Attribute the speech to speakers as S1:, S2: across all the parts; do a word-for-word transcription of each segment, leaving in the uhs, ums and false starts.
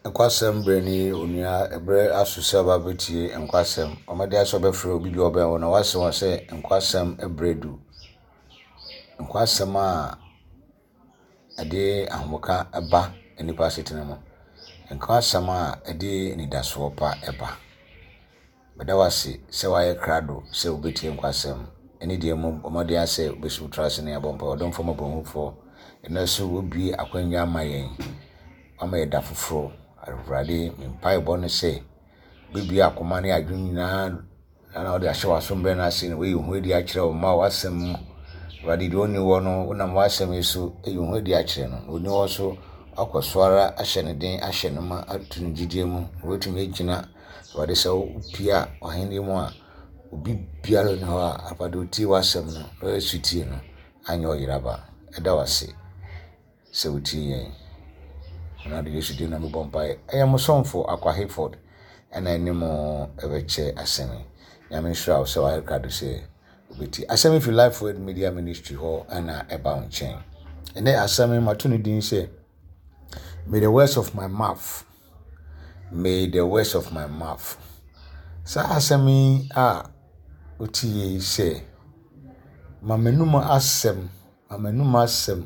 S1: Nkwasem brani onua ebre asose babetie nkwasem omade aso befre obi bi oben wona wase won se nkwasem ebredu nkwasem a ade ahoka eba enipa setena mo nkwasem a ade nidaso pa eba bada wase se waye krado se obetie nkwasem eni de mo omade ase obesu trase ne abompa odon fo mabonfo enaso obi akwanya amayen ama eda foforo Already, in Bible say, Bibi akomane adwun na na ode ahye wasombe na ase we hu edi akire o ma wasem ready do ni wo no na wasem eso e hu edi akire no oni wo so akosora ahye ne den ahye ne ma atun gidie mu wetumi agina wade se upia ohende mu a obi biaro ne ho a apado ti wasem no o sutie no anyo yiraba eda wase se uti yen na de yesu de na me bompai I am sonfo akwa Hayford and I nemo ebeche asemi nyame hwa o se wa rekado se obeti asemi fi life word media ministry ho ana eba unchen ene asemi matuni din se may the words of my mouth may the words of my mouth sa asemi a uti se mamenuma asem mamenuma asem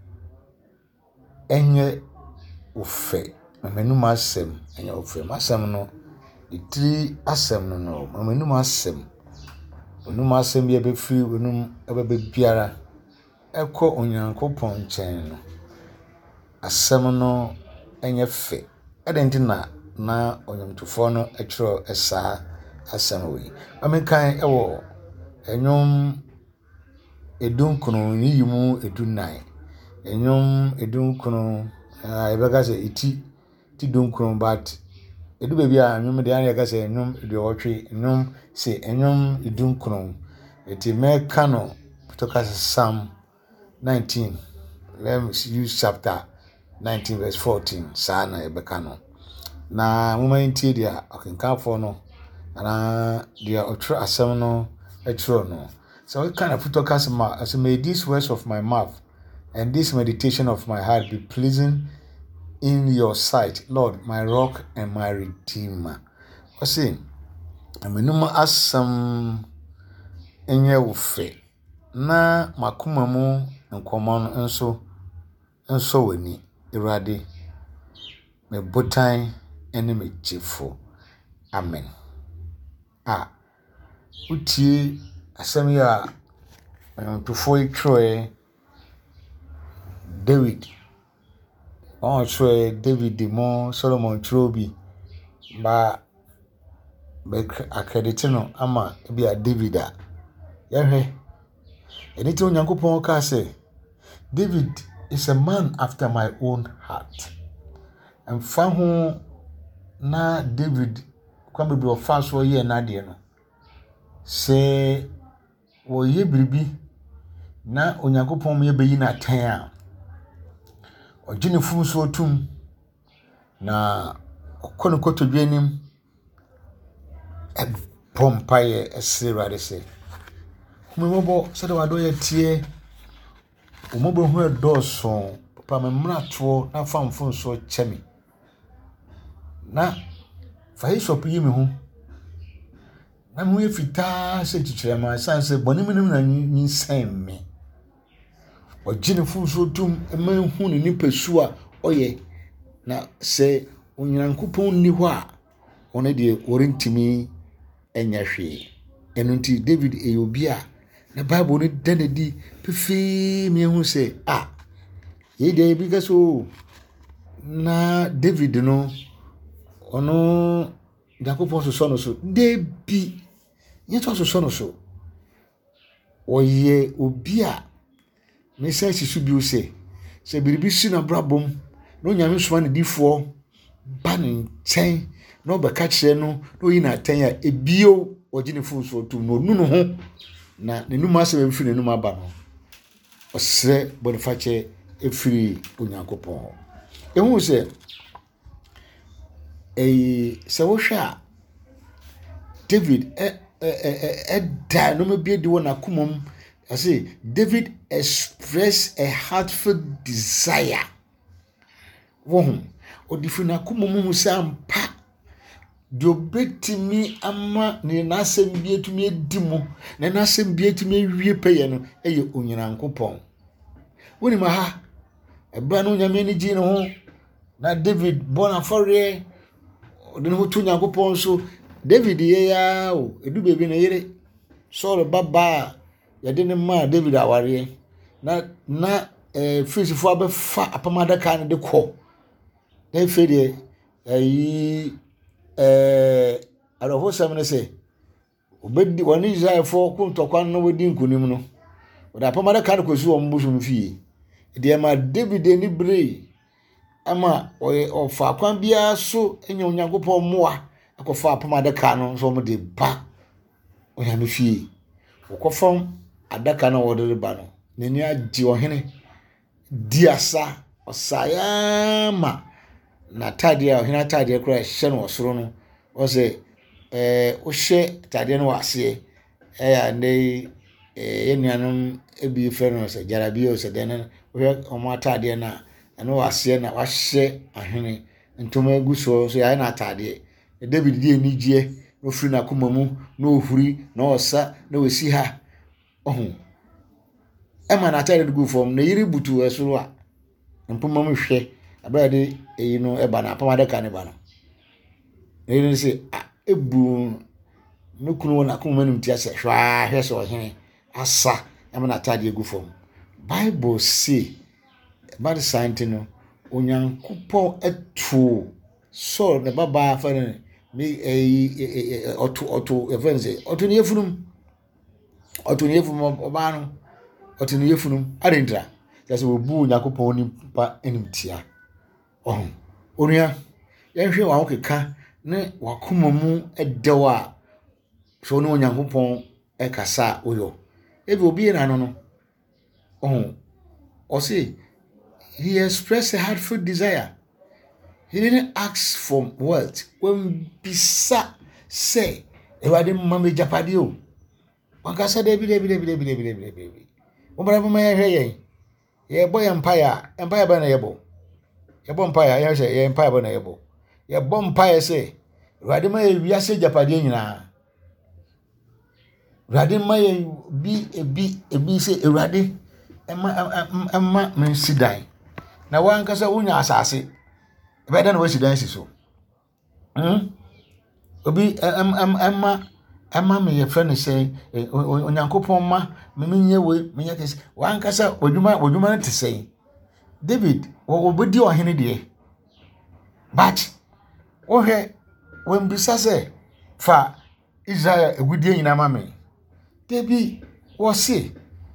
S1: enye ufe mamenuma asem enye ufe masem no itri asem no no mamenuma asem onuma asem bi ebefiri onum ebebe biara ekọ onyankopon nchen no asem no enye fe edenti na na onyamtofo no ekiro esa asem we amekan ewo enyom edunkuno ni yimu edunai enyom edunkuno ah ebega se iti ti dunkuno but edu baby a enyom de an se enyom de otwe enyom se enyom edunkuno eti meka no to Psalm nineteen let's use chapter nineteen verse fourteen sana ebeka no na moment dia okenkanfo no ana dia otro asem no etro no so we kind of put to ma as may these words of my mouth and this meditation of my heart be pleasing in your sight, Lord, my rock and my redeemer. What's in? I mean, no asam enye ufe na makuma mu nkomo nso nso wani irade me botan ene me chefo amen. Ah, utie asam ya ntofo itroe David on try David mo Solomon Trobi ba be accredit no ama bi a David a yehwe eniti onyankopon ka say David is a man after my own heart and fahu na David kwambe bi ofa so ye na de no say wo ye biribi na onyankopon me beyi na tan a ojini fu so tum na okono kotodwenim e pompaye esirade se humebobo sede wado ye tie umobo hu edoso papa memrato na famfo so chemi na fa hishop yi me hu na mu ye fita se titrema sanse boniminim na nyinsem me ojini fu so tum eman hu ni nipasu a oye na se onyankopon ni ho a one de orintimi enya hwe enunti David eyobia na Bible ni danedi pefe me hu se ah ye de bi gaso na David no ono yakopon so so no so de bi ye to so so no so oye obia me say sisu bi o se se biribi si na brabom no nyame soma ne difo ba ne nchen no be ka kire no no yi na ten a ebio ogine fu so tu no nu no ho na ne numa se be fi ne numa ba no osre boniface efiri onyankopon ehu se eh se wo hwa David eh eh eh da no me bi di wona kumom I say David expressed a heartfelt desire. Wohum odifuna kumomu sampa dio betimi ama ne nasem bietumi edimu ne nasem bietumi wie peye no eye Onyankopon woni ma ha ebra no nyame ni gi ne ho na David bonafore de no to Onyankopon so David ye ya o edu bebi na yire Saul baba ya de ne ma David aware na na eh fisifo abefa apamada kan de ko na fede ayi eh arofo samne se obedi woni Israel fo kuntokwan no wodi nkunim no oda apamada kan ko su ombusu mfie de ma David ni bre ama o fa kwan bia so enya Onyankopon moa akofa apamada kan no so mo de ba onyame fie okofom adaka na wodere ba no neni agi ohene diasa osayama na tade a ohene tade kura hye no osoro no o se eh o hye tade no wase eh ya ne eh enuanum ebi fe no se jarabi o se den o ma tade na no wase na wahye ahene ntoma eguso so ya na tade David die nigie no firi na komamu no ohuri no osa no wesi ha ohun ema na tare dugu fom na yiri butu esoro a mpoma mu hwe abade eyi no eba na apama de ka ne ba no eyi se ebu no kunu na kuma nim ti ase hwa hwe so ohene asa ema na tare egu fom Bible say bad saint no Onyankopon etu so ne baba fa ne me eyi oto oto evenze oto ne yefunum oto ne yefum oba no oto ne yefunum arendra yase obu Onyankopon ni pa enimtia oh onua yenhwe wa okeka ne wakomamu edewa so ne Onyankopon ekasa oyo ebi obi na no no oh o say he expressed a heartfelt desire. He didn't ask for wealth. When bisa say, "Ewade mama japadi o." Wankasa debi debi debi debi debi debi debi. Ombara mama ya hweye. Ye boy empire, empire ba na yebo. Ye boy empire, ye say ye empire ba na yebo. Ye boy empire say, "Ewade ma ye wiase japadi nyina." Ewade ma ye bi ebi ebi say ewade emma emma men sidai. Na wankasa unya asase. Better than what she dances so. Hmm. Obi em em emma emma me your friend is saying Onyankopon ma me menye we menye kesi wankasa odwuma odwuma na te say David wo obedi ohene de but o he when bisa say fa Israel egudie nyina ma me David wo say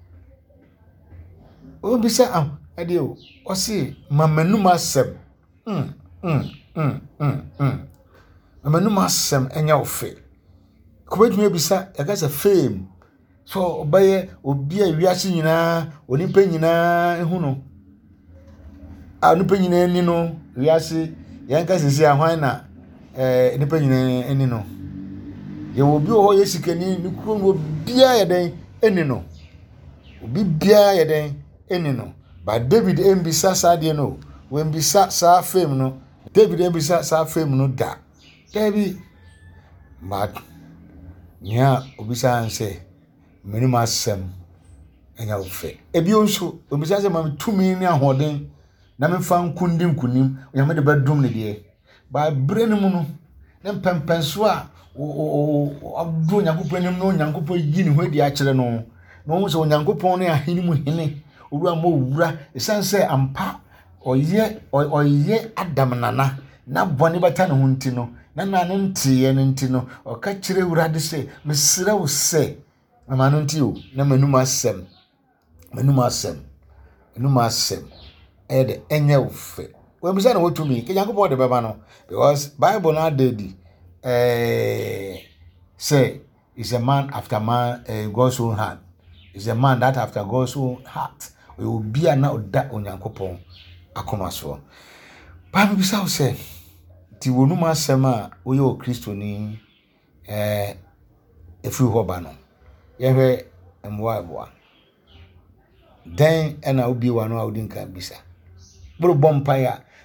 S1: o bisa am ade o o say mamanu asem mm mm mm mm mm amanu masem enya ofe kubetumi bisa yakasa fame so obaye obi a wiase nyina onipa nyina ehu no a onipa nyina ni no wiase yanka sisi ahwan na eh onipa nyina eni no ye obi o ye sikani ni kuro obi a yeden eni no obi bia yeden eni no ba David embisa sade no when bisa sa fame no David embisa sa fame no da David but nya obisa anse meni masem enya ofe ebi onso obisa se mam tumi ni ahoden na me fa nkundi nkunim nya me de badum ne de ba brenu mu no na pempenso a o abdu Nyankopon nim no Nyankopon yi ne ho di a kire no no so Nyankopon ne ahini mu hene owura mo owura esanse ampa oye oye Adam nana na boni bata ne hunti no na nanu ntiye ne nti no o ka kire urade se mesire wo se mama no nti o na manum asem manum asem manum asem e de enye ofe we bisa na wotumi ke Yakobon de beba no because Bible na dedi eh say is a man after man uh, God's own heart is a man that after God's own heart we will be na oda Onyankopon akoma so Bible bisa wo se ti wonu masema oyo Kristo ni eh efi ho ba no yehwe emwa aboa den ena obi wa no awudin kan bisa bro bompa ya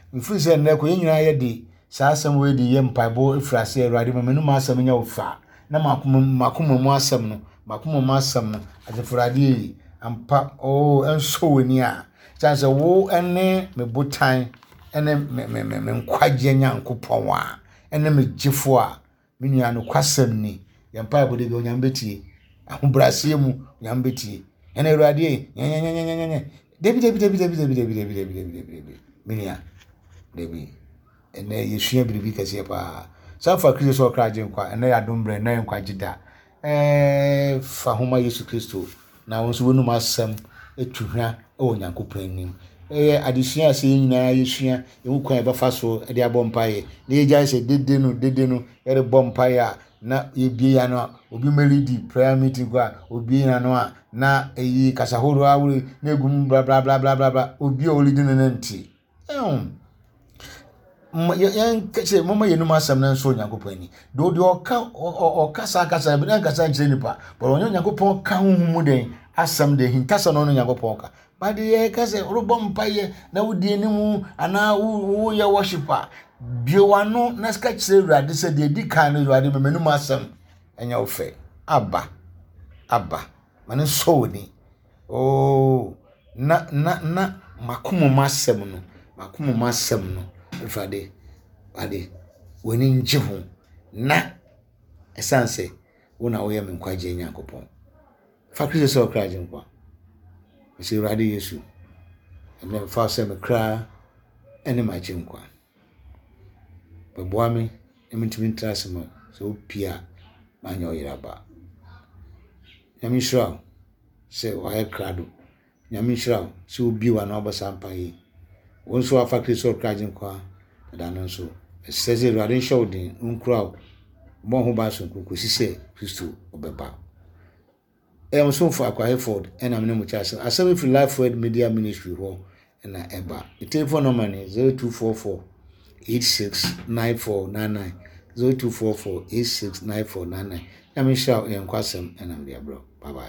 S1: mfiri se nnɛ ko nyina ye di saa asɛm we di ye mpaibo ifrase Awurade menum asɛm nya ofa na makoma makoma mu asɛm no makoma mu asɛm no Awurade ampa oh enso wani a chance wo ene me botan ene me me me nkwaje Nyankopɔn a ene me gifo a me nua no kwasɛm ni ye mpaibo de go nyam betie ahobrase mu nyam betie ene Awurade nyenyenyenyenyenye Debi debi debi debi debi debi debi debi debi debi minia debi ene yesua biribi kase pa safa Kristo so kraje nkwa ene ya dombre na nkwa gida eh fa homa Yesu Kristo na wonso wonu masem etuhwa e Onyankopɔn anim eh adesua ase nyina yesua ewu kwan ba fa so e de abompaye na yegya se dede no dede no e de bompaye a na yebie ya no obi melidi prayer meeting kwa obi na no a na eyi kasahoro awuri na egum bla bla bla bla bla bla obi o lidi na nti eh yan kase mama yenum asem na nso Nyankopɔn ani do de oka okasa kasa bi na kasa nkyere nipa but onyo Nyankopɔn ka humu den asem de hinkasa no Nyankopɔn ka ba de ye kase robom paye na wudi animu ana wo ye worshiper biewano na ska kyere Awurade se de di kan no Awurade menum asem enya ofe aba aba mane so ni oh na na na makumu masem no makumu masem no Awurade ade woni nje ho na esanse wona wo ye me nkwaje Nyankopɔn fa Kristo so kraje nkwa ese Awurade Yesu ene fa se me kra ene ma je nkwa beboa me emitimi ntrasema so pia manyo yiraba nyame shira se wa he krado nyame shira se obi wa na obasampa yi wonso afa Kristo kraje nkwa da no so seze Awurade show din nkura mo ho ba so kokosi se Kristo obeba em so for Akwa Hayford ena me mu chase asem fi Life Word Media Ministry ho ena eba the telephone number is zero two four four eight six nine four nine nine zero two four four eight six nine four nine nine. Yami sha enkwasem ena me bro. Bye bye.